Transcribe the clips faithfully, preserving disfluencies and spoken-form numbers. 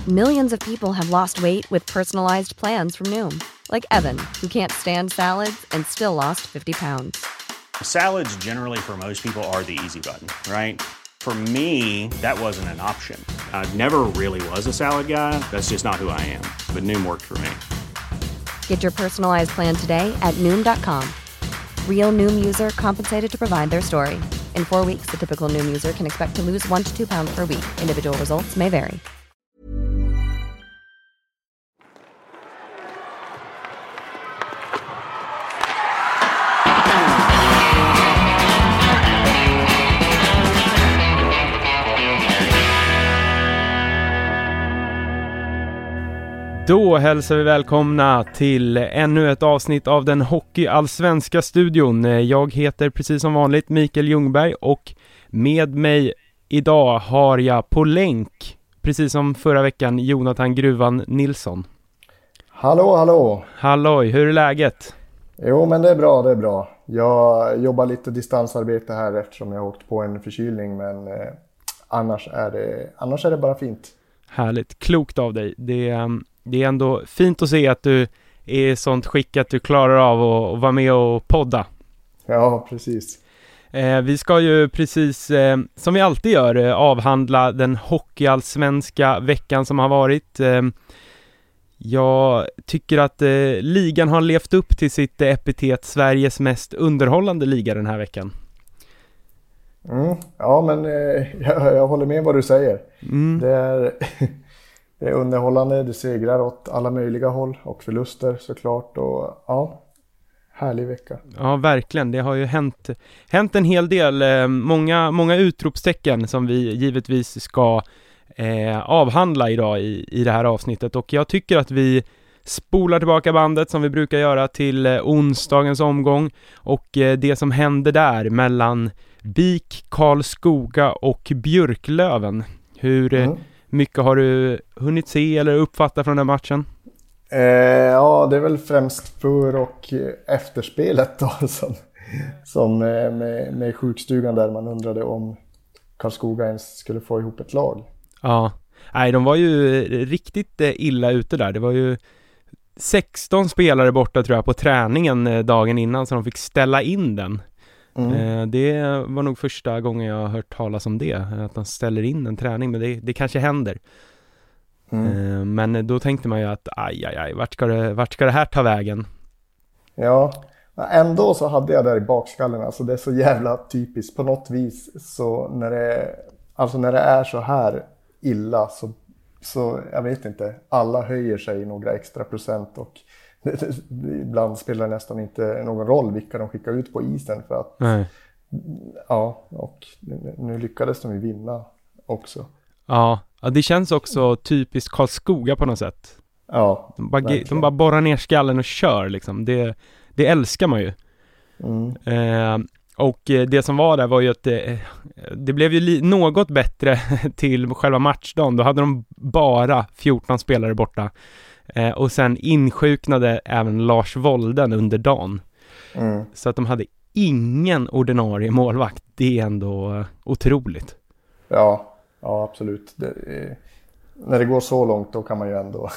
Millions of people have lost weight with personalized plans from Noom. Like Evan, who can't stand salads and still lost fifty pounds. Salads generally for most people are the easy button, right? For me, that wasn't an option. I never really was a salad guy. That's just not who I am. But Noom worked for me. Get your personalized plan today at Noom dot com. Real Noom user compensated to provide their story. In four weeks, the typical Noom user can expect to lose one to two pounds per week. Individual results may vary. Då hälsar vi välkomna till ännu ett avsnitt av den hockeyallsvenska studion. Jag heter precis som vanligt Mikael Ljungberg och med mig idag har jag på länk, precis som förra veckan, Jonathan Gruvan Nilsson. Hallå, hallå! Halloj, hur är läget? Jo, men det är bra, det är bra. Jag jobbar lite distansarbete här eftersom jag har åkt på en förkylning, men eh, annars, är det, annars är det bara fint. Härligt, klokt av dig. Det är... Det är ändå fint att se att du är i sånt skick att du klarar av att, att vara med och podda. Ja, precis. Eh, vi ska ju precis, eh, som vi alltid gör, eh, avhandla den hockeyallsvenska veckan som har varit. Eh, jag tycker att eh, ligan har levt upp till sitt eh, epitet Sveriges mest underhållande liga den här veckan. Mm, ja, men eh, jag, jag håller med vad du säger. Mm. Det är... Det är underhållande, det segrar åt alla möjliga håll och förluster såklart, och ja, härlig vecka. Ja, verkligen. Det har ju hänt, hänt en hel del, eh, många, många utropstecken som vi givetvis ska eh, avhandla idag i, i det här avsnittet, och jag tycker att vi spolar tillbaka bandet som vi brukar göra till eh, onsdagens omgång och eh, det som hände där mellan BIK, Karlskoga och Björklöven. Hur... Eh, mm. mycket har du hunnit se eller uppfatta från den matchen? Eh, ja, det är väl främst för och efterspelet då, som, som med, med sjukstugan där man undrade om Karlskoga ens skulle få ihop ett lag. Ja, nej, de var ju riktigt illa ute där. Det var ju sexton spelare borta tror jag på träningen dagen innan, så de fick ställa in den. Mm. Det var nog första gången jag har hört talas om det, att man ställer in en träning, men det, det kanske händer. Mm. Men då tänkte man ju att aj, aj, aj, vart ska det, vart ska det här ta vägen? Ja, ändå så hade jag där i bakskallen, alltså det är så jävla typiskt på något vis, så när det, alltså när det är så här illa så, så jag vet inte, alla höjer sig några extra procent, och ibland spelar det nästan inte någon roll vilka de skickar ut på isen, för att Nej. ja, och nu lyckades de ju vinna också. Ja, ja, det känns också typiskt Karlskoga på något sätt. Ja, de bara, de bara borrar ner skallen och kör liksom. Det, det älskar man ju. Mm. Eh, och det som var där var ju att det, det blev ju li- något bättre till själva matchdagen. Då hade de bara fjorton spelare borta. Eh, och sen insjuknade även Lars Wolden under dagen. Mm. Så att de hade ingen ordinarie målvakt. Det är ändå uh, otroligt. Ja, ja absolut. Det är, när det går så långt då kan man ju ändå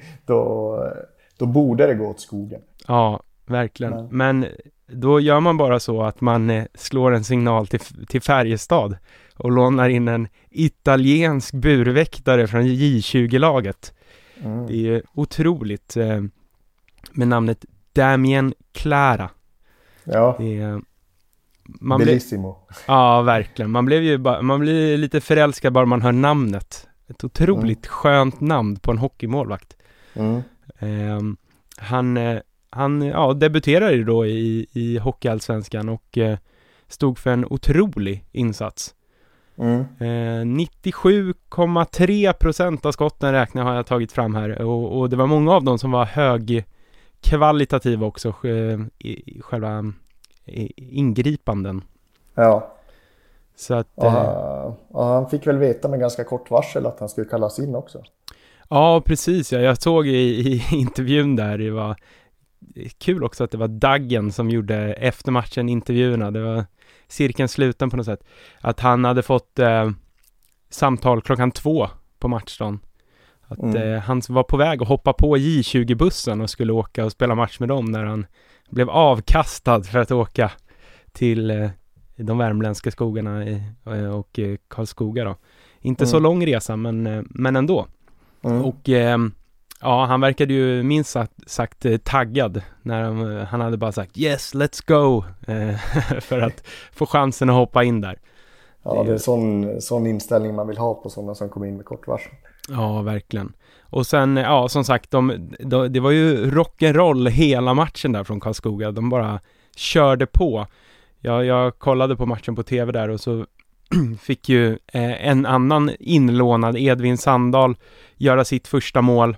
då, då borde det gå åt skogen. Ja, verkligen. Men, Men då gör man bara så att man eh, slår en signal till, till Färjestad och lånar in en italiensk burväktare från J tjugo-laget. Mm. Det är otroligt eh, med namnet Damien Clara. Ja. Det är, man bellissimo. Ble, ja, verkligen. Man blev ju ba, man blir lite förälskad bara man hör namnet. Ett otroligt mm. skönt namn på en hockeymålvakt. Mm. Eh, han eh, han ja, debuterade ju då i i hockeyallsvenskan och eh, stod för en otrolig insats. Mm. Eh, nittiosju komma tre procent av skotten räknar har jag tagit fram här, och, och det var många av dem som var högkvalitativa också eh, i, i själva i, ingripanden. Ja. Så att, och, eh, och han fick väl veta med ganska kort varsel att han skulle kallas in också. Ja, precis. Ja. Jag såg i, i intervjun där, det var kul också att det var Daggen som gjorde efter matchen intervjuerna. Det var cirkeln sluten på något sätt. Att han hade fått eh, samtal klockan två på matchdagen. Att Mm. eh, han var på väg att hoppa på J tjugo-bussen och skulle åka och spela match med dem när han blev avkastad för att åka till eh, de värmländska skogarna i, och eh, Karlskoga då. Inte Mm. så lång resa, men, eh, men ändå. Mm. Och eh, ja, han verkade ju minst sagt, sagt eh, taggad när han, eh, han hade bara sagt yes, let's go eh, för att få chansen att hoppa in där. Ja, det är sån, sån inställning man vill ha på sådana som kommer in med kort varsel. Ja, verkligen. Och sen, ja, som sagt, de, de, det var ju rock'n'roll hela matchen där från Karlskoga. De bara körde på. Jag, jag kollade på matchen på tv där och så fick ju eh, en annan inlånad, Edvin Sandahl, göra sitt första mål.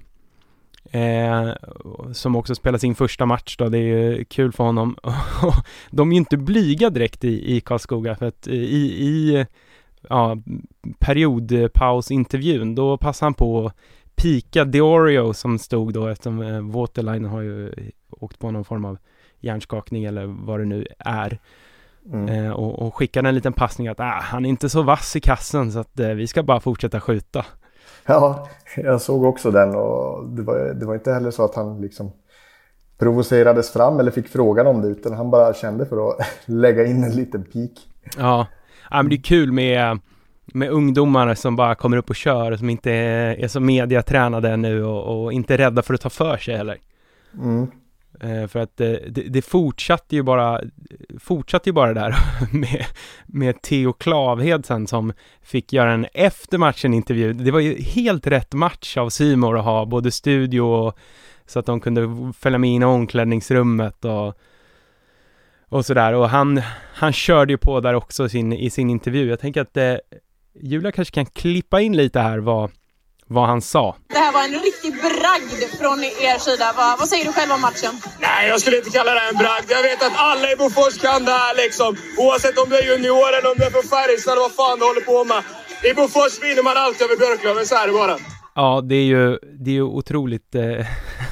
Eh, som också spelar sin första match då. Det är ju kul för honom. De är ju inte blyga direkt i, i Karlskoga, för att i, i ja, periodpausintervjun då passar han på att pika Diorio som stod då, eftersom eh, Waterline har ju åkt på någon form av hjärnskakning eller vad det nu är. Mm. Eh, och, och skickade en liten passning att ah, han är inte så vass i kassen så att eh, vi ska bara fortsätta skjuta. Ja, jag såg också den och det var, det var inte heller så att han liksom provocerades fram eller fick frågan om det, utan han bara kände för att lägga in en liten pik. Ja, ja men det är kul med, med ungdomar som bara kommer upp och kör, som inte är, är så mediatränade ännu och, och inte är rädda för att ta för sig heller. Mm. Eh, för att det, det fortsatte ju bara fortsatte ju bara där med, med Theo Klavhed sen som fick göra en efter matchen intervju. Det var ju helt rätt match av Simor att ha både studio och, så att de kunde följa med in i omklädningsrummet och, och sådär. Och han, han körde ju på där också sin, i sin intervju. Jag tänker att eh, Julia kanske kan klippa in lite här vad, vad han sa. Det här var en riktig bragd från er sida. Vad, vad säger du själv om matchen? Nej, jag skulle inte kalla det en bragd. Jag vet att alla i Bofors kan det här liksom. Oavsett om du är junior eller om du är från Färjestad eller vad fan du håller på med. I Bofors vinner man alltid över Björklöven, så är det bara. Ja, det är ju, det är ju otroligt eh,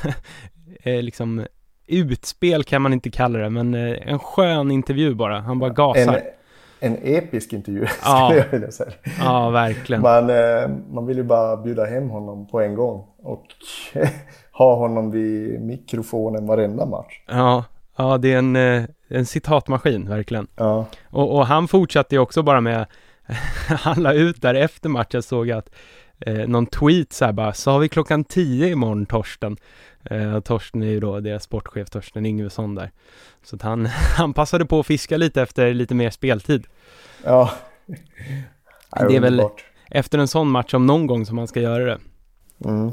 liksom utspel kan man inte kalla det, men eh, en skön intervju bara. Han bara gasar. En, en episk intervju, ja. skulle jag vilja säga. Ja, verkligen. Man, eh, man vill ju bara bjuda hem honom på en gång och ha honom vid mikrofonen varenda match. Ja, ja det är en, en citatmaskin, verkligen. Ja. Och, och han fortsatte ju också bara med han la ut där efter matchen, såg att eh, någon tweet så här bara, så har vi klockan tio imorgon Torsten. Eh, Torsten är ju då deras sportchef, Torsten Yngvesson där. Så att han, han passade på att fiska lite efter lite mer speltid. Ja. Det är väl efter en sån match om någon gång som man ska göra det. Mm.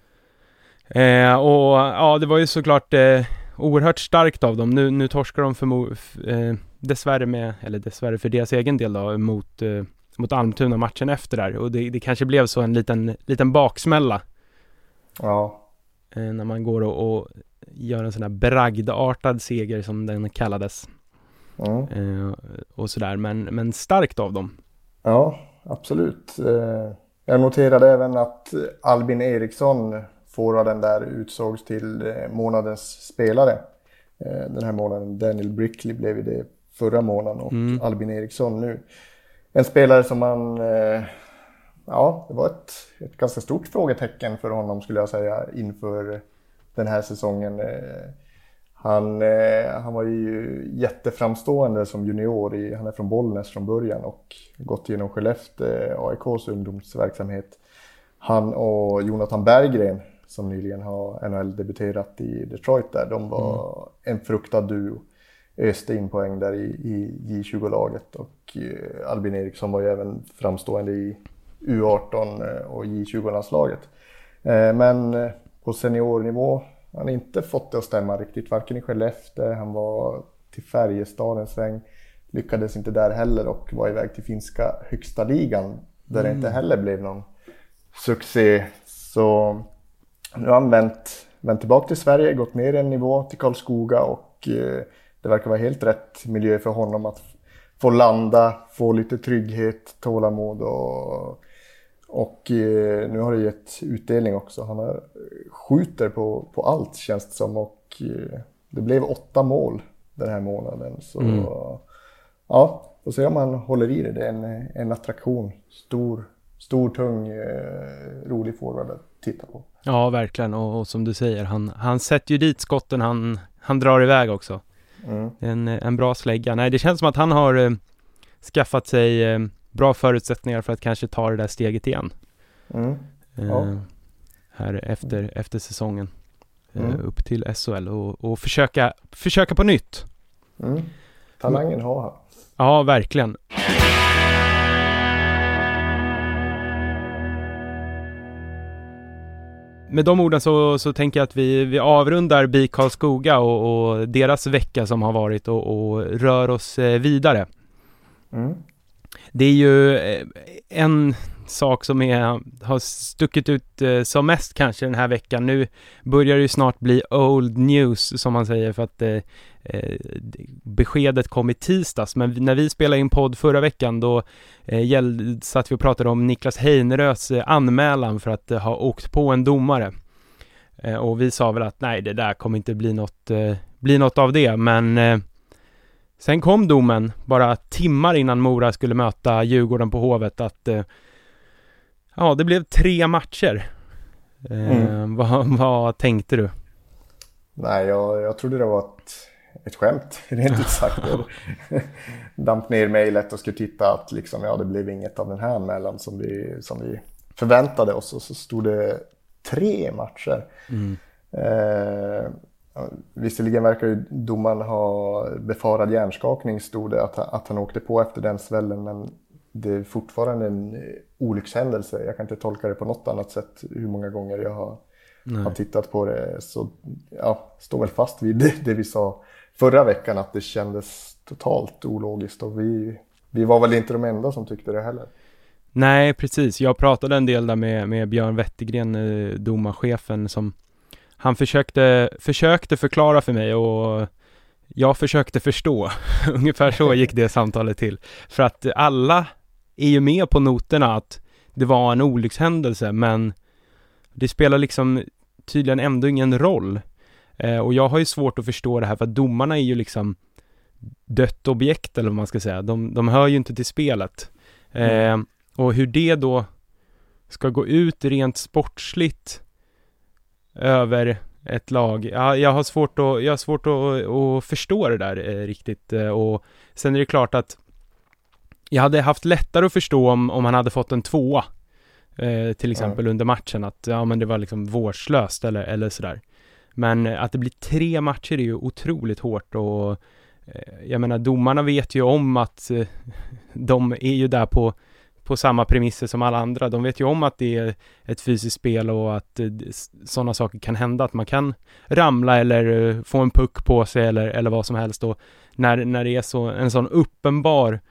Eh, och ja, det var ju såklart eh, oerhört starkt av dem. Nu, nu torskar de för, eh, dessvärre med, eller dessvärre för deras egen del då, mot, eh, mot Almtuna matchen efter där. Och det, det kanske blev så en liten, liten baksmälla. Ja. Eh, när man går och, och gör en sån här bragdartad seger som den kallades. Mm. Eh, och sådär, men, men starkt av dem. Ja, absolut. Eh, jag noterade även att Albin Eriksson, forwarden där, utsågs till eh, månadens spelare. Eh, den här månaden, Daniel Brickley blev ju det förra månaden och mm. Albin Eriksson nu. En spelare som man, eh, ja, det var ett, ett ganska stort frågetecken för honom, skulle jag säga, inför den här säsongen. Eh, Han, eh, han var ju jätteframstående som junior. I, han är från Bollnäs från början och gått igenom Skellefteå, A I K:s ungdomsverksamhet. Han och Jonathan Berggren, som nyligen har N H L-debuterat i Detroit där, de var mm. en fruktad duo. Öste in poäng där i, i J tjugo-laget och eh, Albin Eriksson var ju även framstående i U arton och J tjugo-landslaget. Eh, men eh, på seniornivå, han har inte fått det att stämma riktigt, varken i Skellefteå, han var till Färjestad en sväng, lyckades inte där heller och var iväg till finska högsta ligan där mm. det inte heller blev någon succé. Så nu har han vänt, vänt tillbaka till Sverige, gått ner en nivå till Karlskoga och eh, det verkar vara helt rätt miljö för honom att få landa, få lite trygghet, tålamod och Och eh, nu har det gett utdelning också. Han har, skjuter på, på allt, känns det som. Och eh, det blev åtta mål den här månaden. Så mm. ja, får se om han håller i det. Det är en, en attraktion. Stor, stor, tung, eh, rolig forward att titta på. Ja, verkligen. Och, och som du säger, han, han sätter ju dit skotten, han, han drar iväg också. Mm. En, en bra slägga. Nej, det känns som att han har eh, skaffat sig eh, bra förutsättningar för att kanske ta det där steget igen. Mm. Ja. Eh, här efter, efter säsongen. Mm. Eh, upp till S H L och, och försöka, försöka på nytt. Mm. Talangen har han. Ja, verkligen. Med de orden så, så tänker jag att vi, vi avrundar B I K Karlskoga och, och deras vecka som har varit och, och rör oss vidare. Mm. Det är ju en sak som är, har stuckit ut som mest kanske den här veckan. Nu börjar det ju snart bli old news som man säger, för att eh, beskedet kom i tisdags. Men när vi spelade in podd förra veckan då eh, gäll, satt vi och pratade om Niklas Heinerös eh, anmälan för att eh, ha åkt på en domare. Eh, och vi sa väl att nej, det där kommer inte bli något, eh, bli något av det. Men eh, sen kom domen bara timmar innan Mora skulle möta Djurgården på Hovet att eh, ja, det blev tre matcher. Eh, mm. vad, vad tänkte du? Nej, jag, jag trodde det var ett, ett skämt, rent ut sagt. Damp ner mejlet och skulle titta att liksom, ja, det blev inget av den här anmälan som vi, som vi förväntade oss. Och så stod det tre matcher. Mm. Eh, visserligen verkar ju domaren ha befarad hjärnskakning, stod det, att, att han åkte på efter den svällen, men det är fortfarande en olyckshändelse. Jag kan inte tolka det på något annat sätt hur många gånger jag har, har tittat på det. Så ja, står väl fast vid det, det vi sa förra veckan, att det kändes totalt ologiskt. Och vi, vi var väl inte de enda som tyckte det heller. Nej, precis. Jag pratade en del där med, med Björn Wettergren, domarchefen, som han försökte, försökte förklara för mig och jag försökte förstå. Ungefär så gick det samtalet till. För att alla är ju med på noterna att det var en olyckshändelse, men det spelar liksom tydligen ändå ingen roll. Eh, och jag har ju svårt att förstå det här, för att domarna är ju liksom dött objekt, eller vad man ska säga. De, de hör ju inte till spelet. Eh, mm. Och hur det då ska gå ut rent sportsligt över ett lag. Ja, jag har svårt att, jag har svårt att, att förstå det där eh, riktigt. Eh, och sen är det klart att jag hade haft lättare att förstå om, om han hade fått en tvåa. Eh, till exempel mm. under matchen. Att ja, men det var liksom vårdslöst eller, eller sådär. Men eh, att det blir tre matcher är ju otroligt hårt. Och eh, jag menar, domarna vet ju om att eh, de är ju där på på samma premisser som alla andra. De vet ju om att det är ett fysiskt spel och att eh, sådana saker kan hända. Att man kan ramla eller eh, få en puck på sig eller, eller vad som helst. Och när, när det är så, en sån uppenbar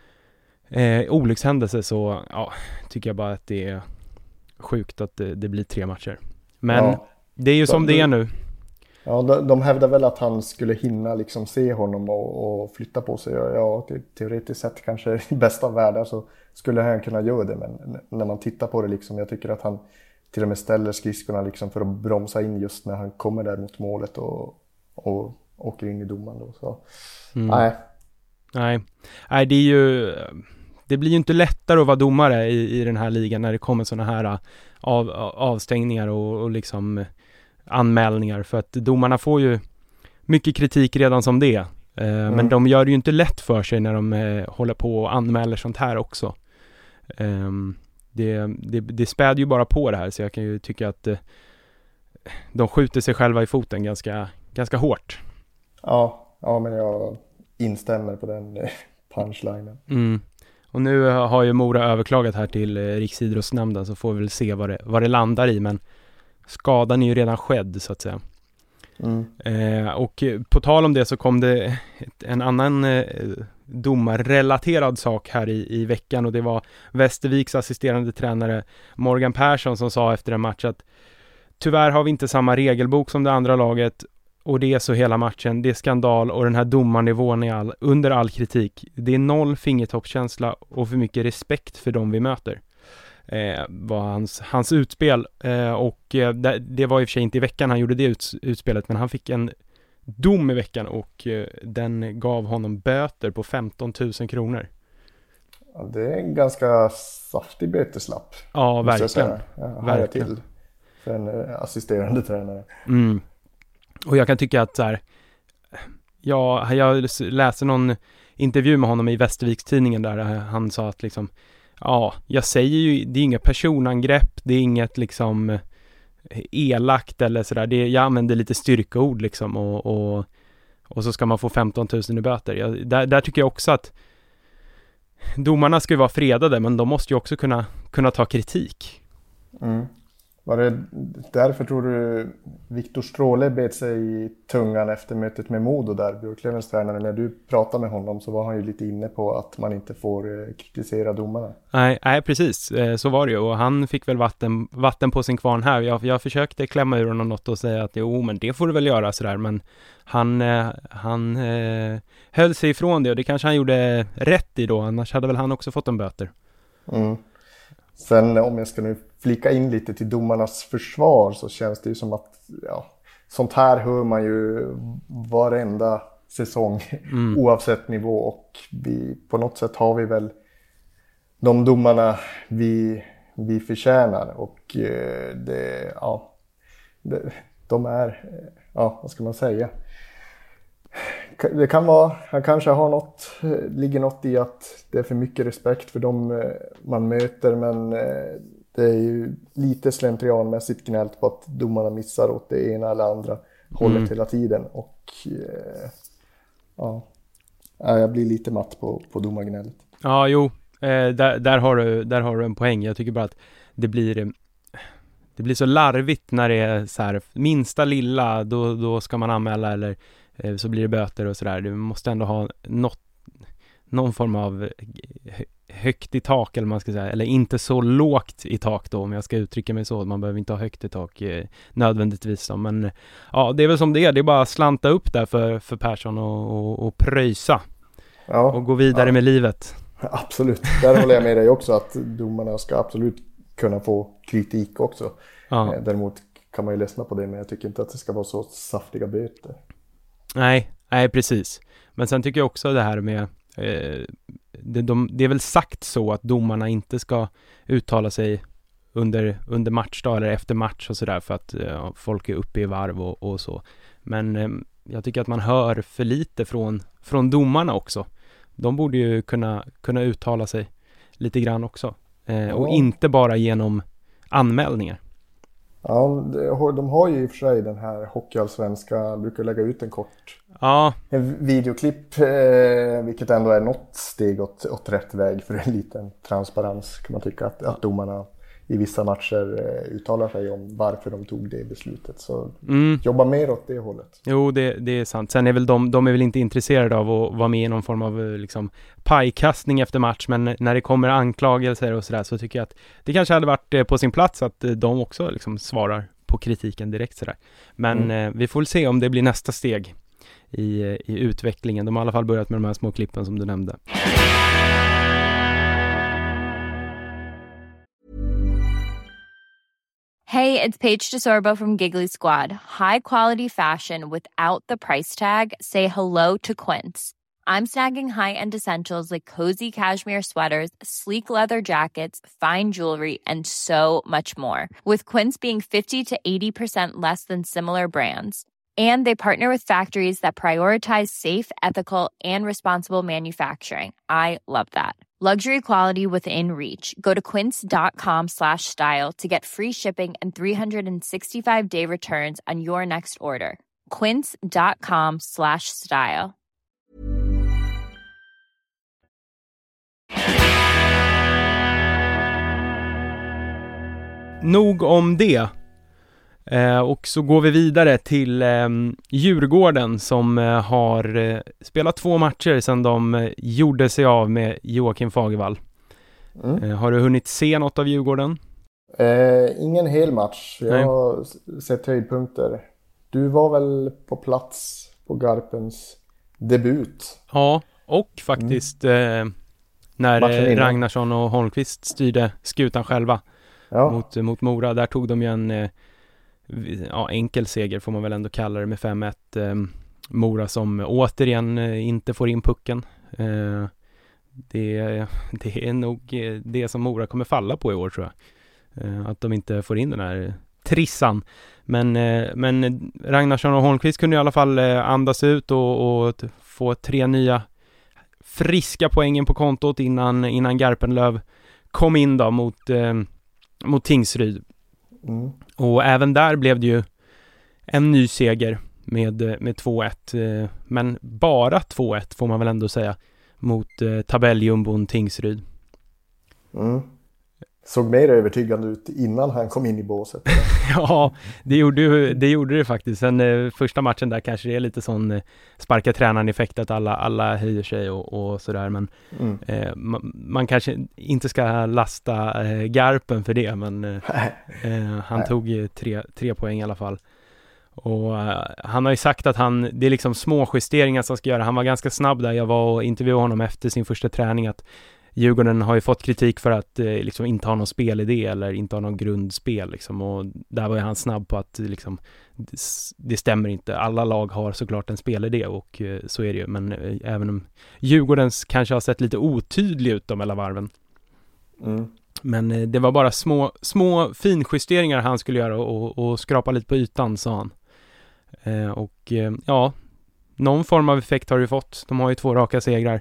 eh, olyckshändelse, så ja, tycker jag bara att det är sjukt att det, det blir tre matcher. Men ja, det är ju som de, det är nu. Ja, de, de hävdar väl att han skulle hinna liksom se honom och, och flytta på sig. Ja, te, teoretiskt sett kanske i bästa av världar så skulle han kunna göra det, men när man tittar på det liksom, jag tycker att han till och med ställer skridskorna liksom för att bromsa in just när han kommer där mot målet och, och åker in i domaren då, så mm. nej. nej nej det är ju det blir ju inte lättare att vara domare i, i den här ligan när det kommer såna här av, avstängningar och, och liksom anmälningar, för att domarna får ju mycket kritik redan som det. Mm. Men de gör det ju inte lätt för sig när de eh, håller på och anmäler sånt här också. Um, det, det, det späder ju bara på det här, så jag kan ju tycka att eh, de skjuter sig själva i foten ganska, ganska hårt. Ja, ja, men jag instämmer på den eh, punchlinen. Mm. Och nu har ju Mora överklagat här till eh, Riksidrottsnämnden, så får vi väl se vad det, vad det landar i, men skadan är ju redan skedd så att säga. Mm. Eh, och på tal om det så kom det ett, en annan eh, domarrelaterad sak här i, i veckan, och det var Västerviks assisterande tränare Morgan Persson som sa efter en match att tyvärr har vi inte samma regelbok som det andra laget, och det är så hela matchen, det är skandal och den här domarnivån är all, under all kritik. Det är noll fingertoppskänsla och för mycket respekt för dem vi möter. Eh, var hans, hans utspel eh, och eh, det, det var i och för sig inte i veckan han gjorde det ut, utspelet, men han fick en dom i veckan och eh, den gav honom böter på femton tusen kronor. Ja, det är en ganska saftig böteslapp. Ja, verkligen. Ja, verkligen. Till för en assisterande tränare. Mm. Och jag kan tycka att så här, ja, jag läste någon intervju med honom i Västerviks-tidningen där han sa att liksom, ja, jag säger ju, det är inga personangrepp, det är inget liksom elakt eller sådär, det, jag använder lite styrkeord liksom och, och, och så ska man få femton tusen i böter. Jag, där, där tycker jag också att domarna ska ju vara fredade, men de måste ju också kunna, kunna ta kritik. Mm. Var det därför tror du Viktor Stråle bet sig i tungan efter mötet med Modo där, Björklövens tränare? När du pratade med honom så var han ju lite inne på att man inte får kritisera domarna. Nej, nej precis, så var det ju. Och han fick väl vatten, vatten på sin kvarn här. Jag, jag försökte klämma ur honom något och säga att jo, men det får du väl göra sådär. Men han, han eh, höll sig ifrån det och det kanske han gjorde rätt i då. Annars hade väl han också fått en böter. Mm. Sen om jag ska nu flika in lite till domarnas försvar så känns det ju som att ja, sånt här hör man ju varenda säsong mm. oavsett nivå, och vi, på något sätt har vi väl de domarna vi, vi förtjänar, och eh, det, ja, det, de är, ja vad ska man säga, det kan vara, han kanske har något, ligger något i att det är för mycket respekt för dem man möter, men det är ju lite slentrianmässigt gnällt på att domarna missar åt det ena eller andra hållet mm. hela tiden, och ja, jag blir lite matt på, på domargnället. Ja, jo, eh, där, där, har du, där har du en poäng. Jag tycker bara att det blir det blir så larvigt när det är så här, minsta lilla, då, då ska man anmäla eller så blir det böter och sådär. Du måste ändå ha något, någon form av högt i tak, eller man ska säga, eller inte så lågt i tak då, om jag ska uttrycka mig så. Man behöver inte ha högt i tak eh, nödvändigtvis då. Men ja, det är väl som det är. Det är bara att slanta upp där för, för Persson och, och, och pröjsa. Ja, och gå vidare ja. med livet. Absolut. Där håller jag med dig också, att domarna ska absolut kunna få kritik också. Ja. Däremot kan man ju ledsna på det, men jag tycker inte att det ska vara så saftiga böter. Nej, nej precis. Men sen tycker jag också det här med eh, det, de, det är väl sagt så att domarna inte ska uttala sig under, under matchdag eller efter match och sådär, för att eh, folk är uppe i varv och, och så. Men eh, jag tycker att man hör för lite från, från domarna också. De borde ju kunna, kunna uttala sig lite grann också. Eh, och ja. inte bara genom anmälningar. Ja, de har ju i och för sig den här hockeyallsvenska, brukar lägga ut en kort ja. en videoklipp, eh, vilket ändå är något steg åt, åt rätt väg för en liten transparens, kan man tycka, att, att domarna i vissa matcher eh, uttalar sig om varför de tog det beslutet. Så mm. jobba mer åt det hållet. Jo, det, det är sant. Sen är väl de, de är väl inte intresserade av att vara med i någon form av liksom, pajkastning efter match, men när det kommer anklagelser och sådär, så tycker jag att det kanske hade varit på sin plats att de också liksom svarar på kritiken direkt sådär. Men mm. eh, vi får se om det blir nästa steg i, i utvecklingen. De har i alla fall börjat med de här små klippen som du nämnde. Hey, it's Paige DeSorbo from Giggly Squad. High quality fashion without the price tag. Say hello to Quince. I'm snagging high-end essentials like cozy cashmere sweaters, sleek leather jackets, fine jewelry, and so much more. With Quince being fifty to eighty percent less than similar brands. And they partner with factories that prioritize safe, ethical, and responsible manufacturing. I love that. Luxury quality within reach. Go to quince.com slash style to get free shipping and three sixty-five day returns on your next order. Quince.com slash style. Nog om det. Eh, och så går vi vidare till eh, Djurgården som eh, har eh, spelat två matcher sedan de eh, gjorde sig av med Joakim Fagervall. Mm. Eh, har du hunnit se något av Djurgården? Eh, ingen hel match. Jag Nej. har sett höjdpunkter. Du var väl på plats på Garpens debut? Ja, och faktiskt mm. eh, när eh, Ragnarsson och Holmqvist styrde skutan själva ja. mot, mot Mora. Där tog de ju en eh, ja, enkel seger får man väl ändå kalla det med fem ett. Eh, Mora som återigen eh, inte får in pucken. Eh, det, det är nog det som Mora kommer falla på i år, tror jag. Att de inte får in den här trissan. Men, men Ragnarsson och Holmqvist kunde i alla fall andas ut och, och få tre nya friska poängen på kontot innan, innan Garpenlöv kom in då mot, eh, mot Tingsryd. Mm. Och även där blev det ju en ny seger med, med två ett. Eh, men bara två ett får man väl ändå säga mot eh, tabelljumbon Tingsryd. Mm. Såg mer övertygande ut innan han kom in i båset. Ja, det gjorde, det gjorde det faktiskt. Sen eh, första matchen där kanske det är lite sån eh, sparka tränaren-effekt att alla, alla höjer sig och, och sådär. Men mm. eh, man, man kanske inte ska lasta eh, Garpen för det. Men eh, eh, han Nej. tog tre, tre poäng i alla fall. Och eh, han har ju sagt att han, det är liksom små justeringar som ska göra. Han var ganska snabb där. Jag var och intervjuade honom efter sin första träning att Djurgården har ju fått kritik för att eh, liksom inte ha någon spelidé eller inte ha någon grundspel liksom, och där var ju han snabb på att liksom, det, det stämmer inte. Alla lag har såklart en spelidé och eh, så är det ju, men eh, även om Djurgårdens kanske har sett lite otydlig ut de mellan varven. Mm. Men eh, det var bara små, små finjusteringar han skulle göra och, och skrapa lite på ytan, sa han. Eh, och eh, ja, någon form av effekt har det fått. De har ju två raka segrar.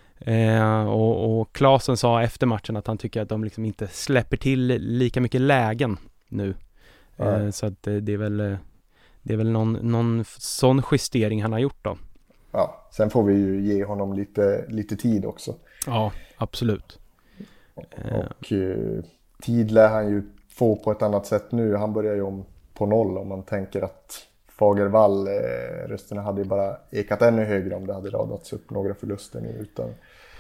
Eh, och, och Klasen sa efter matchen att han tycker att de liksom inte släpper till lika mycket lägen nu. Eh, så att det är väl det är väl någon, någon sån justering han har gjort då. Ja, sen får vi ju ge honom lite, lite tid också. Ja, absolut. Eh. Och eh, tid lär han ju få på ett annat sätt nu. Han börjar ju om på noll om man tänker att Fagervall, eh, rösterna hade ju bara ekat ännu högre om det hade radats upp några förluster nu. Utan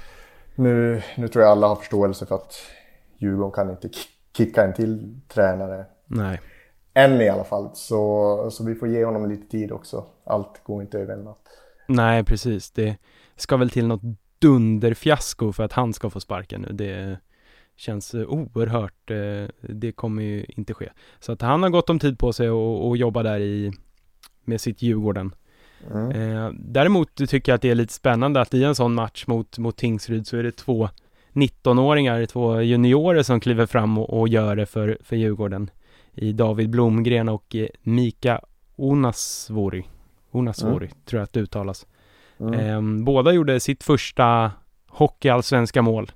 nu, nu tror jag alla har förståelse för att Djurgården kan inte kicka en till tränare. Nej. Än i alla fall. Så, så vi får ge honom lite tid också. Allt går inte över en natt. Nej, precis. Det ska väl till något dunderfiasko för att han ska få sparken nu. Det känns oerhört. Det kommer ju inte ske. Så att han har gått om tid på sig och, och jobba där i med sitt Djurgården. Mm. Eh, däremot tycker jag att det är lite spännande att i en sån match mot, mot Tingsryd så är det två nitton-åringar, två juniorer som kliver fram och, och gör det för, för Djurgården. I David Blomgren och eh, Mika Onasvori. Onasvori mm. tror jag att det uttalas. Mm. Eh, båda gjorde sitt första hockeyallsvenska mål.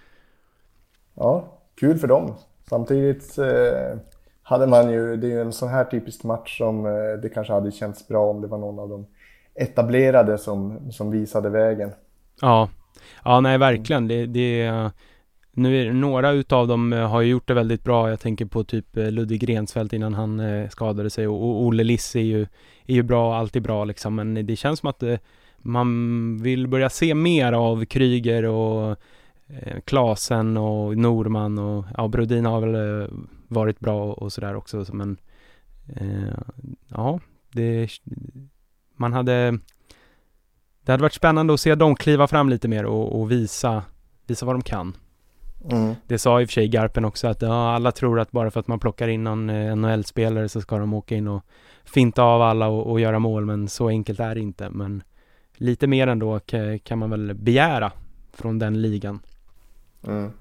Ja, kul för dem. Samtidigt eh... hade man ju, det är ju en sån här typisk match som eh, det kanske hade känts bra om det var någon av de etablerade som, som visade vägen. Ja, ja nej verkligen. Det, det, nu är det, några utav dem har ju gjort det väldigt bra. Jag tänker på typ Ludvig Grensfeldt innan han eh, skadade sig och, och Olle Liss är ju, är ju bra, alltid bra liksom. Men det känns som att eh, man vill börja se mer av Kryger och eh, Klasen och Norman och ja, Brodin har väl eh, varit bra och sådär också, men eh, ja, det man hade det hade varit spännande att se dem kliva fram lite mer och, och visa visa vad de kan. Mm. Det sa i och för sig Garpen också att ja, alla tror att bara för att man plockar in någon N H L-spelare så ska de åka in och finta av alla och, och göra mål, men så enkelt är det inte. Men lite mer ändå k- kan man väl begära från den ligan. Mm.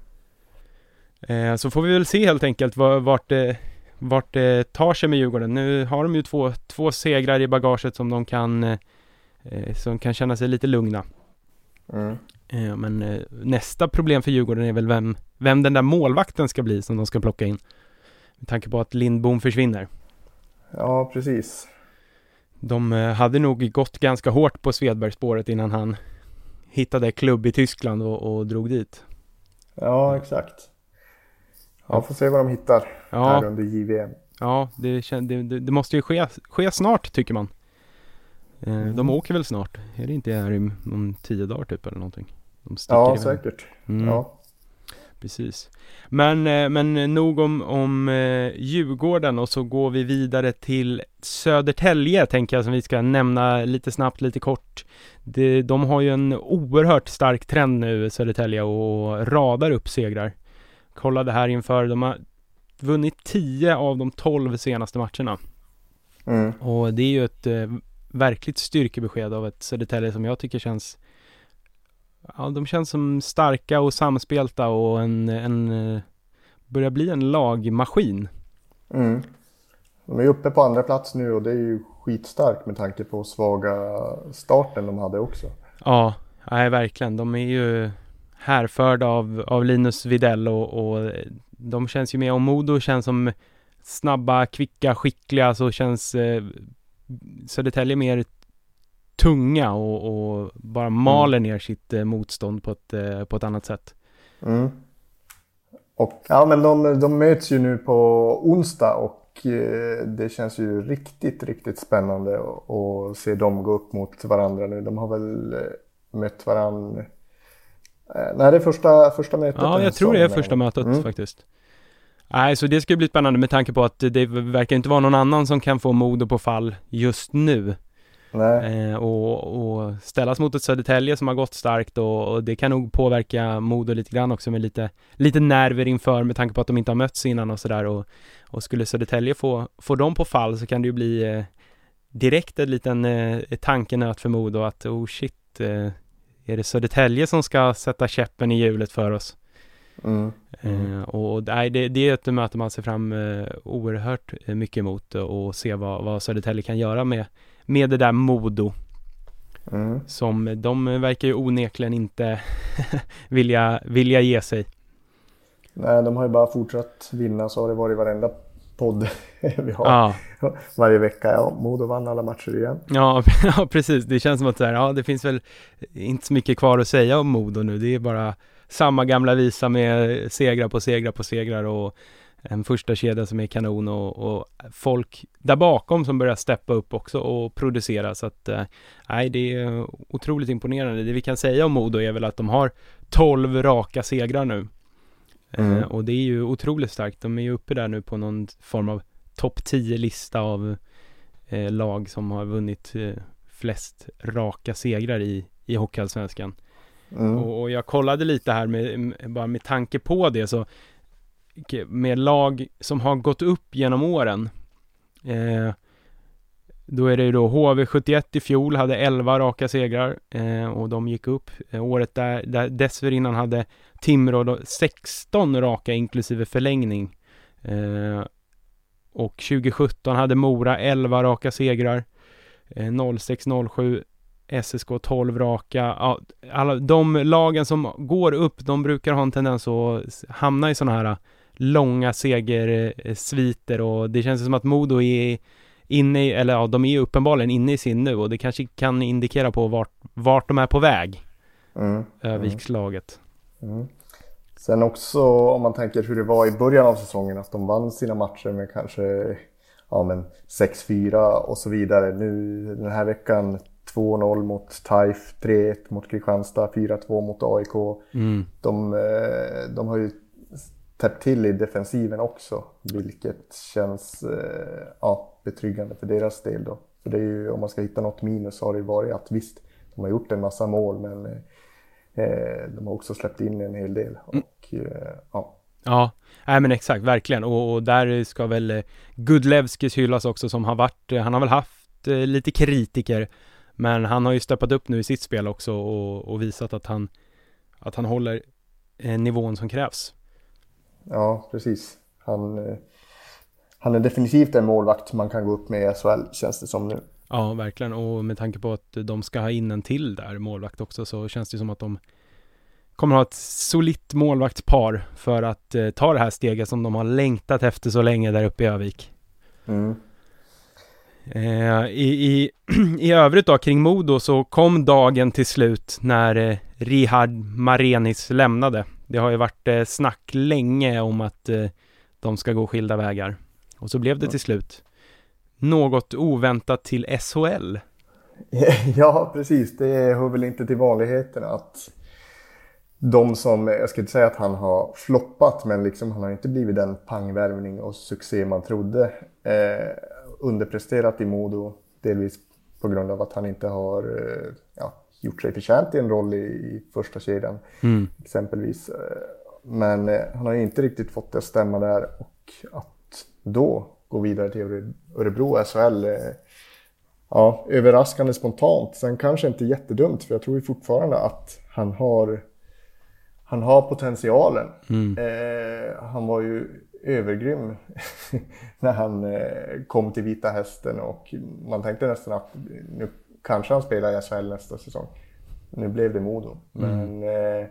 Eh, så får vi väl se helt enkelt vart det, vart det tar sig med Djurgården. Nu har de ju två, två segrar i bagaget som de kan eh, som kan känna sig lite lugna. Mm. Eh, men eh, nästa problem för Djurgården är väl vem, vem den där målvakten ska bli som de ska plocka in. Med tanke på att Lindbom försvinner. Ja, precis. De eh, hade nog gått ganska hårt på Svedbergsspåret innan han hittade klubb i Tyskland och, och drog dit. Ja, exakt. Ja, får se vad de hittar ja. här under J V M. Ja, det, det, det måste ju ske, ske snart tycker man. Eh, mm. De åker väl snart. Är det inte här i om tio dagar typ eller någonting? De ja, iväg. säkert. Mm. Ja. Precis. Men, men nog om, om Djurgården och så går vi vidare till Södertälje tänker jag som vi ska nämna lite snabbt, lite kort. De, de har ju en oerhört stark trend nu Södertälje och radar upp segrar. Kollade här inför, de har vunnit tio av de tolv senaste matcherna. Mm. Och det är ju ett eh, verkligt styrkebesked av ett Södertälje som jag tycker känns ja, de känns som starka och samspelta och en, en börjar bli en lagmaskin. Mm. De är uppe på andra plats nu och det är ju skitstarkt med tanke på svaga starten de hade också. Ja, nej, verkligen. De är ju härförda av, av Linus Widell och, och de känns ju mer, om Modo känns som snabba, kvicka, skickliga, så känns eh, Södertälje mer tunga och, och bara maler mm. ner sitt eh, motstånd på ett, eh, på ett annat sätt. Mm. Och, ja, men de, de möts ju nu på onsdag och eh, det känns ju riktigt, riktigt spännande att se dem gå upp mot varandra nu. De har väl eh, mött varandra. Eh, nej, det är första, första mötet. Ja, jag tror det är första mötet mm. faktiskt. Nej, så det ska bli spännande med tanke på att det verkar inte vara någon annan som kan få Modo på fall just nu. Nej. Eh, och, och ställas mot ett Södertälje som har gått starkt och, och det kan nog påverka Modo lite grann också med lite, lite nerver inför med tanke på att de inte har mötts innan och sådär. Och, och skulle Södertälje få, få dem på fall så kan det ju bli eh, direkt en liten eh, tankenöt för Modo att oh shit, eh, är det Södertälje som ska sätta käppen i hjulet för oss? Mm. Mm. Uh, och nej, det, det är ett möte man ser fram uh, oerhört mycket emot och se vad, vad Södertälje kan göra med, med det där Modo. Mm. Som de verkar ju onekligen inte vilja, vilja ge sig. Nej, de har ju bara fortsatt vinna, så har det varit varenda podd vi har ja. varje vecka. Ja, Modo vann alla matcher igen. Ja, ja, precis. Det känns som att så här, ja, det finns väl inte så mycket kvar att säga om Modo nu. Det är bara samma gamla visa med segrar på segrar på segrar och en första kedja som är kanon och, och folk där bakom som börjar steppa upp också och producera. Så att eh, nej, det är otroligt imponerande. Det vi kan säga om Modo är väl att de har tolv raka segrar nu. Mm. Eh, och det är ju otroligt starkt. De är ju uppe där nu på någon form av topp tio-lista av eh, lag som har vunnit eh, flest raka segrar i, i Hockeyallsvenskan. Mm. Och, och jag kollade lite här med, bara med tanke på det, så med lag som har gått upp genom åren eh, då är det ju då H V sjuttioett i fjol hade elva raka segrar eh, och de gick upp. Eh, året där, där dessförinnan hade Timrå då sexton raka inklusive förlängning eh, och tjugo sjutton hade Mora elva raka segrar, eh, noll sex noll sju S S K tolv raka. Ja, alla de lagen som går upp, de brukar ha en tendens att hamna i såna här långa segersviter, och det känns som att Modo är inne i, eller ja, de är uppenbarligen inne i sin nu, och det kanske kan indikera på vart, vart de är på väg. Mm. Övikslaget. Mm. Sen också om man tänker hur det var i början av säsongen, att de vann sina matcher med kanske ja, men sex fyra och så vidare. Nu den här veckan två noll mot Taif, tre ett mot Kristianstad, fyra två mot A I K. Mm. De, de har ju täppt till i defensiven också, vilket känns ja, betryggande för deras del då. För det är ju, om man ska hitta något minus så har det varit att visst, de har gjort en massa mål, men eh, de har också släppt in en hel del. Och, mm. eh, ja. Ja, nej men exakt, verkligen. Och, och där ska väl eh, Gudlevskis hyllas också, som har varit, eh, han har väl haft eh, lite kritiker, men han har ju steppat upp nu i sitt spel också och, och visat att han, att han håller eh, nivån som krävs. Ja, precis. Han, eh, han är definitivt en målvakt man kan gå upp med i S H L, känns det som nu. Ja, verkligen. Och med tanke på att de ska ha in en till där målvakt också, så känns det som att de kommer ha ett solitt målvaktspar för att eh, ta det här steget som de har längtat efter så länge där uppe i Övik. Mm. Eh, i, i, I övrigt då kring Modo så kom dagen till slut när eh, Rihard Marenis lämnade. Det har ju varit eh, snack länge om att eh, de ska gå skilda vägar. Och så blev det till slut något oväntat till S H L. Ja, precis. Det hör väl inte till vanligheten att de som, jag ska inte säga att han har floppat, men liksom han har inte blivit den pangvärvning och succé man trodde. Eh, underpresterat i Modo, delvis på grund av att han inte har eh, ja, gjort sig förtjänt i en roll i, i första kedjan mm. exempelvis. Men eh, han har inte riktigt fått det att stämma där, och att då gå vidare till Örebro S H L, eh, ja, överraskande spontant. Sen kanske inte jättedumt, för jag tror ju fortfarande att han har, han har potentialen. Mm. Eh, han var ju övergrym när han eh, kom till Vita Hästen, och man tänkte nästan att nu kanske han spelar i S H L nästa säsong. Nu blev det Modo. Men mm. eh,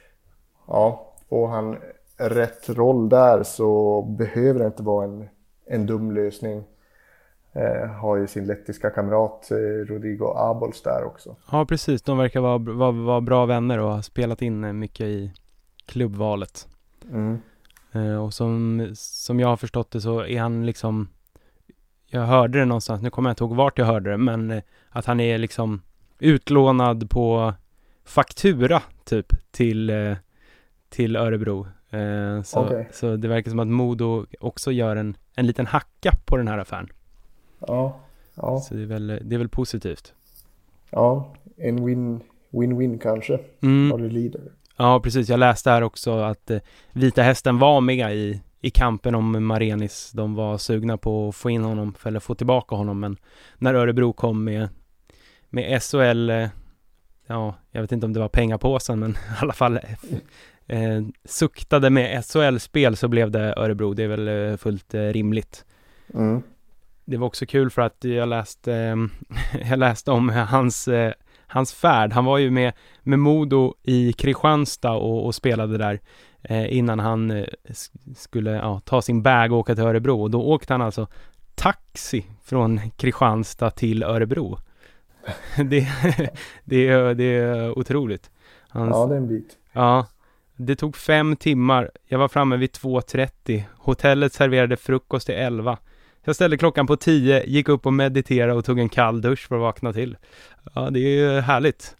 ja, får han rätt roll där så behöver det inte vara en, en dum lösning. Eh, har ju sin lettiska kamrat eh, Rodrigo Abols där också. Ja, precis. De verkar vara, vara, vara bra vänner och har spelat in mycket i klubbvalet. Mm. Eh, och som, som jag har förstått det så är han liksom, jag hörde det någonstans, nu kommer jag inte ihåg vart jag hörde det, men eh, att han är liksom utlånad på faktura typ till, eh, till Örebro. Eh, så, okay. så det verkar som att Modo också gör en, en liten hacka på den här affären. Ja, ja. Så det är väl, det är väl positivt. Ja, en win, win-win kanske. Mm. Vad det lider. Ja, precis. Jag läste här också att eh, Vita Hästen var med i, i kampen om Marenis. De var sugna på att få in honom, eller få tillbaka honom. Men när Örebro kom med, med S H L, eh, ja, jag vet inte om det var pengapåsen, men i alla fall eh, suktade med S H L-spel, så blev det Örebro. Det är väl eh, fullt eh, rimligt. Mm. Det var också kul för att jag läste, eh, jag läste om hans, eh, hans färd. Han var ju med, med Modo i Kristianstad och, och spelade där eh, innan han eh, skulle ja, ta sin bag och åka till Örebro. Och då åkte han alltså taxi från Kristianstad till Örebro. det, det, är, det är otroligt. Hans, ja, det är en bit. Ja, det tog fem timmar. Jag var framme vid två trettio. Hotellet serverade frukost till elva. Jag ställde klockan på tio, gick upp och mediterade och tog en kall dusch för att vakna till. Ja, det är ju härligt.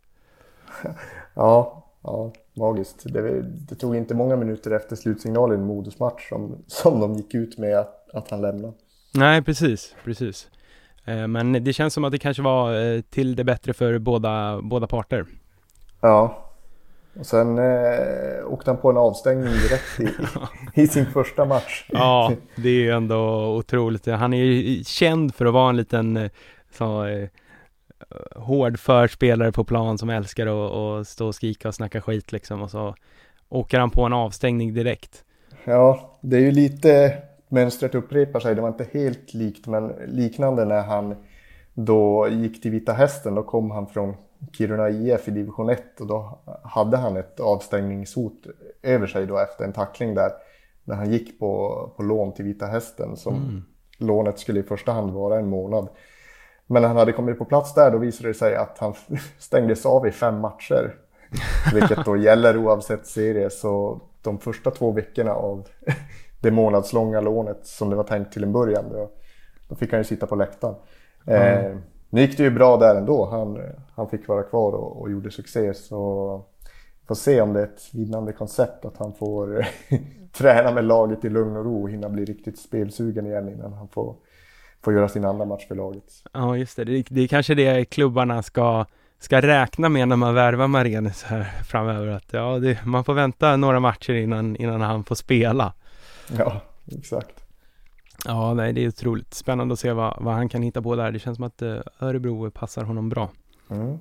Ja, ja, magiskt. Det, det tog inte många minuter efter slutsignalen i Modos match som, som de gick ut med att, att han lämnade. Nej, precis, precis. Men det känns som att det kanske var till det bättre för båda, båda parter. Ja. Och sen eh, åkte han på en avstängning direkt i, i sin första match. Ja, det är ändå otroligt. Han är ju känd för att vara en liten så, eh, hård förspelare på plan som älskar att, att stå och skrika och snacka skit liksom. Och så åker han på en avstängning direkt. Ja, det är ju lite, mönstret upprepar sig. Det var inte helt likt, men liknande när han då gick till Vita Hästen. Då kom han från Kiruna I F i division ett, och då hade han ett avstängningshot över sig då efter en tackling där när han gick på, på lån till Vita Hästen, som mm. lånet skulle i första hand vara en månad. Men när han hade kommit på plats där, då visade det sig att han stängdes av i fem matcher, vilket då gäller oavsett serie. Så de första två veckorna av det månadslånga lånet som det var tänkt till en början, då, då fick han ju sitta på läktaren. Mm. Eh, Nu gick det ju bra där ändå. Han, han fick vara kvar och, och gjorde succé. Så får se om det är ett vinnande koncept att han får träna med laget i lugn och ro och hinna bli riktigt spelsugen igen innan han får, får göra sin andra match för laget. Ja, just det. Det, det är kanske det klubbarna ska, ska räkna med när man värvar Marenis här framöver. Att ja, det, man får vänta några matcher innan, innan han får spela. Ja, exakt. Ja, nej, det är otroligt spännande att se vad, vad han kan hitta på där. Det känns som att uh, Örebro passar honom bra. Mm.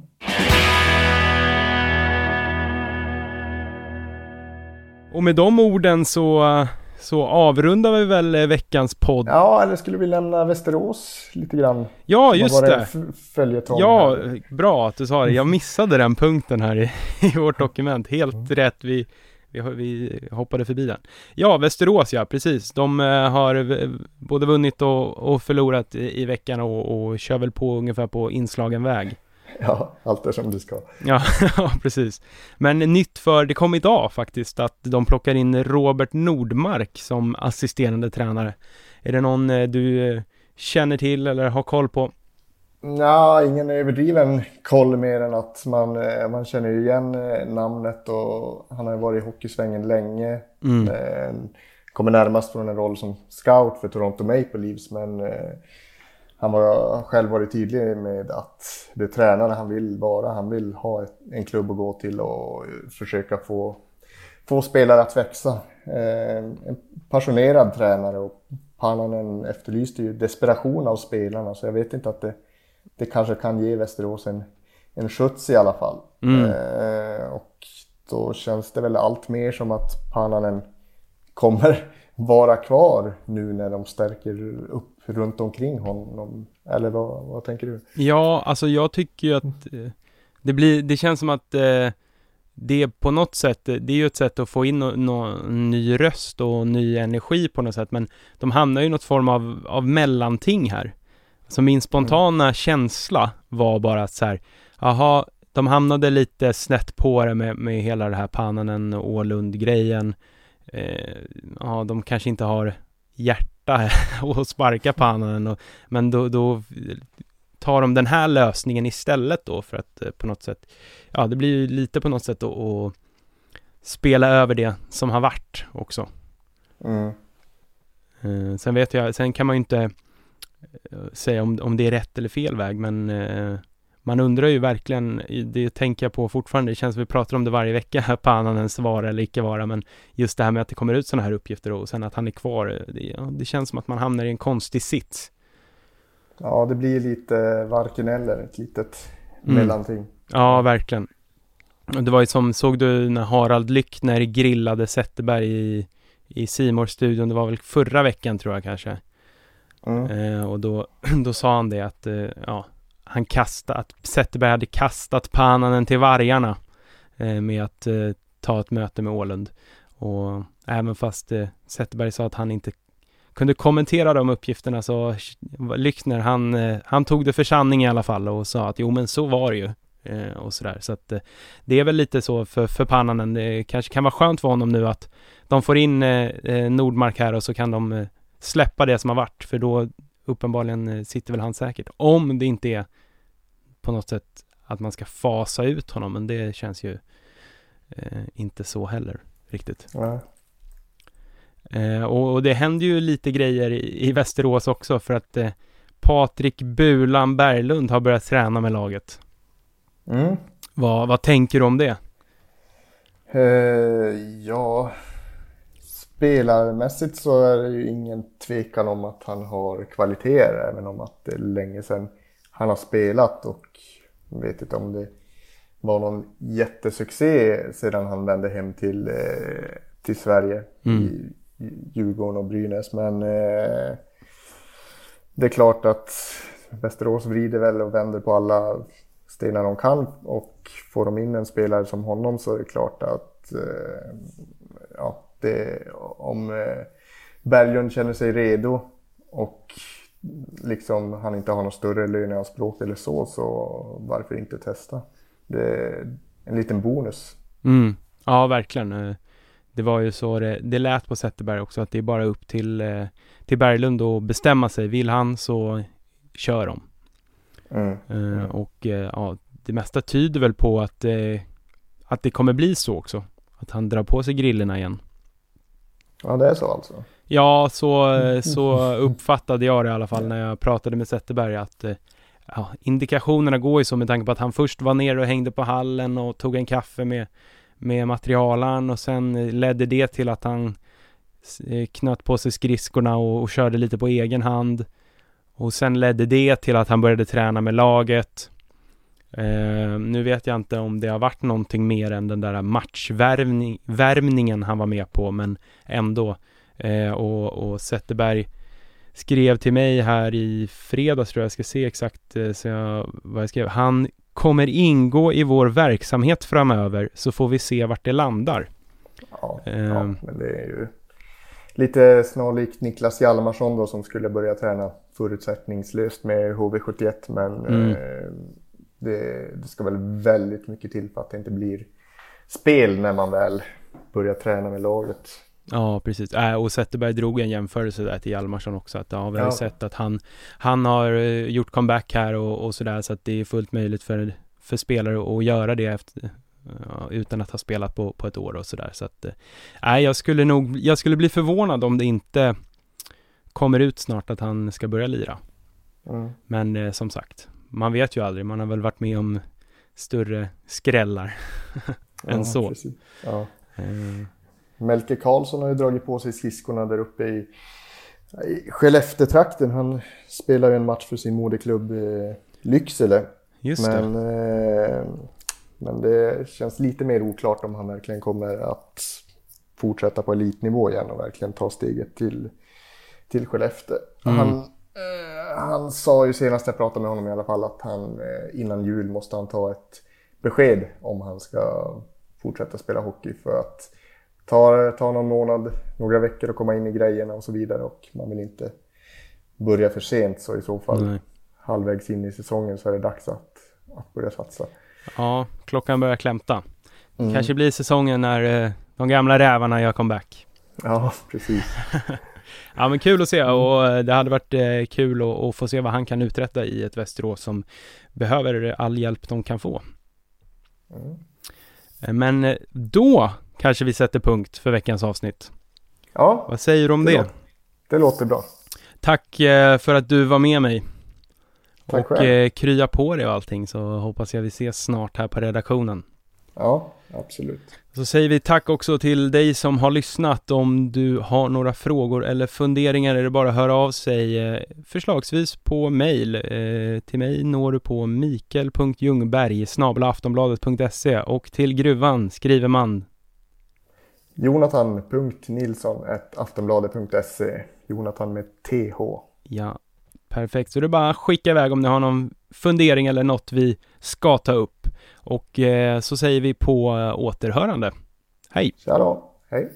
Och med de orden så, så avrundar vi väl veckans podd. Ja, eller skulle vi lämna Västerås lite grann? Ja, just det. F- ja, här. Bra att du sa det. Jag missade den punkten här i, i vårt dokument. Helt mm. rätt, vi... Vi, vi hoppade förbi den. Ja, Västerås, ja, precis. De uh, har v- både vunnit och, och förlorat i, i veckan och, och kör väl på ungefär på inslagen väg. Ja, allt är som det ska. Ja, precis. Men nytt för, det kom idag faktiskt, att de plockar in Robert Nordmark som assisterande tränare. Är det någon uh, du uh, känner till eller har koll på? Ja, ingen överdriven koll mer än att man, man känner igen namnet, och han har varit i hockeysvängen länge. Mm. Eh, kommer närmast från en roll som scout för Toronto Maple Leafs, men eh, han har själv varit tydlig med att det tränare han vill vara. Han vill ha ett, en klubb att gå till och försöka få, få spelare att växa. Eh, en passionerad tränare, och Pannanen efterlyste ju desperation av spelarna, så jag vet inte att det det kanske kan ge Västerås en, en skjuts i alla fall. Mm. Eh, och då känns det väl allt mer som att Paananen kommer vara kvar nu när de stärker upp runt omkring honom. Eller vad, vad tänker du? Ja, alltså jag tycker ju att eh, det, blir, det känns som att eh, det är på något sätt, det är ju ett sätt att få in någon no, ny röst och ny energi på något sätt, men de hamnar ju i något form av, av mellanting här. Så min spontana mm. känsla var bara att så här, aha, de hamnade lite snett på det med, med hela det här Paananen och Åhlund-grejen. Eh, ja, de kanske inte har hjärta och sparka Paananen, och, men då, då tar de den här lösningen istället då för att eh, på något sätt, ja det blir ju lite på något sätt att, att spela över det som har varit också. Mm. Eh, sen vet jag, sen kan man ju inte eh, säga om, om det är rätt eller fel väg, men eh, man undrar ju verkligen, det tänker jag på fortfarande, det känns som vi pratar om det varje vecka, Paananens vara eller icke vara, men just det här med att det kommer ut sådana här uppgifter och sen att han är kvar, det, ja, det känns som att man hamnar i en konstig sits. Ja, det blir lite varken eller, ett litet mm. mellanting. Ja, verkligen. Det var ju som, såg du när Harald Lyckner grillade Zetterberg i, i C More-studion, det var väl förra veckan tror jag kanske. Mm. Eh, och då, då sa han det att, eh, ja, han kastade, att Zetterberg hade kastat Paananen till vargarna eh, med att eh, ta ett möte med Åhlund. Och även fast eh, Zetterberg sa att han inte kunde kommentera de uppgifterna, så Lyckner, han, eh, han tog det för sanning i alla fall och sa att jo men så var det ju. Eh, och sådär. Så att eh, det är väl lite så för, för Paananen. Det kanske kan vara skönt för honom nu att de får in eh, Nordmark här och så kan de eh, släppa det som har varit, för då uppenbarligen sitter väl han säkert. Om det inte är på något sätt att man ska fasa ut honom, men det känns ju eh, inte så heller riktigt. Ja. Eh, och, och det händer ju lite grejer i, i Västerås också, för att eh, Patrik Bulan Berglund har börjat träna med laget. Mm. Vad, vad tänker du om det? Uh, ja... Spelarmässigt så är det ju ingen tvekan om att han har kvaliteter, även om att det är länge sedan han har spelat, och jag vet inte om det var någon jättesuccé sedan han vände hem till, eh, till Sverige mm. i, i Djurgården och Brynäs, men eh, det är klart att Västerås vrider väl och vänder på alla stenar de kan, och får de in en spelare som honom så är det klart att eh, ja, det, om eh, Berglund känner sig redo och liksom han inte har någon större löneanspråk eller så, så varför inte testa? Det är en liten bonus. Mm. Ja, verkligen. Det var ju så det, det lät på Zetterberg också, att det är bara upp till, till Berglund att bestämma sig. Vill han så kör de. Mm. Mm. Och ja, det mesta tyder väl på att, att det kommer bli så också. Att han drar på sig grillerna igen. Ja, det är så alltså. Ja, så, så uppfattade jag det i alla fall när jag pratade med Zetterberg, att ja, indikationerna går ju så, med tanke på att han först var nere och hängde på hallen och tog en kaffe med, med materialaren, och sen ledde det till att han knöt på sig skridskorna och, och körde lite på egen hand, och sen ledde det till att han började träna med laget. Uh, nu vet jag inte om det har varit någonting mer än den där matchvärmningen han var med på, men ändå. Uh, och, och Zetterberg skrev till mig här i fredags, tror jag, jag ska se exakt uh, så jag, vad jag skrev. Han kommer ingå i vår verksamhet framöver, så får vi se vart det landar. Ja, uh, ja men det är ju lite snarlikt Niklas Hjalmarsson då, som skulle börja träna förutsättningslöst med H V sjuttioett, men mm. uh, Det, det ska väl väldigt mycket till för att det inte blir spel när man väl börjar träna med laget. Ja, precis. Äh, och Zetterberg drog en jämförelse där till Hjalmarsson också. Att, ja, vi har ja. sett att han, han har gjort comeback här och, och sådär, så att det är fullt möjligt för, för spelare att göra det efter, ja, utan att ha spelat på, på ett år och sådär. Så att, äh, jag skulle nog, jag skulle bli förvånad om det inte kommer ut snart att han ska börja lira. Mm. Men eh, som sagt, man vet ju aldrig. Man har väl varit med om större skrällar än ja, så. Ja. Mm. Melke Karlsson har ju dragit på sig skridskorna där uppe i, i Skellefteå-trakten. Han spelar ju en match för sin moderklubb Lycksele. Just men, det. Eh, men det känns lite mer oklart om han verkligen kommer att fortsätta på elitnivå igen och verkligen ta steget till, till Skellefteå. Mm. Han, eh, han sa ju senast jag pratade med honom i alla fall att han eh, innan jul måste han ta ett besked om han ska fortsätta spela hockey, för att ta, ta någon månad, några veckor och komma in i grejerna och så vidare, och man vill inte börja för sent, så i så fall Nej. halvvägs in i säsongen så är det dags att, att börja satsa. Ja, klockan börjar klämta. Mm. Kanske blir säsongen när eh, de gamla rävarna gör comeback. Ja, precis. Ja, men kul att se, och det hade varit eh, kul att, att få se vad han kan uträtta i ett Västerås som behöver all hjälp de kan få. Mm. Men då kanske vi sätter punkt för veckans avsnitt. Ja. Vad säger du om det? Det, låter, det låter bra. Tack eh, för att du var med mig. Tack och eh, krya på dig och allting, så hoppas jag vi ses snart här på redaktionen. Ja, absolut. Så säger vi tack också till dig som har lyssnat. Om du har några frågor eller funderingar är det bara att höra av sig, eh, förslagsvis på mejl. Eh, till mig når du på mikael punkt ljungberg snabel-a aftonbladet punkt se, och till gruvan skriver man jonathan punkt nilsson at aftonbladet punkt se. Jonathan med T H. Ja, perfekt. Så det är bara att skicka iväg om ni har någon fundering eller något vi ska ta upp. Och eh, så säger vi på äh, återhörande. Hej! Tja då, hej!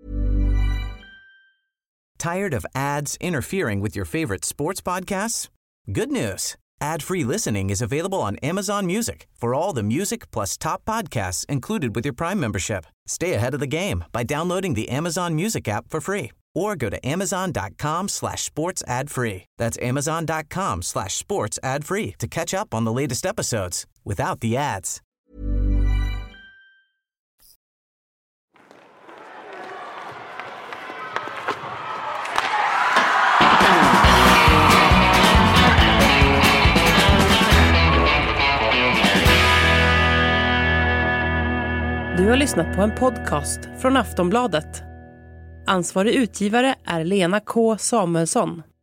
Tired of ads interfering with your favorite sports podcasts? Good news! Ad-free listening is available on Amazon Music for all the music plus top podcasts included with your Prime membership. Stay ahead of the game by downloading the Amazon Music app for free or go to amazon.com slash sports ad free. That's amazon.com slash sports ad free to catch up on the latest episodes without the ads. Du har lyssnat på en podcast från Aftonbladet. Ansvarig utgivare är Lena K. Samuelsson.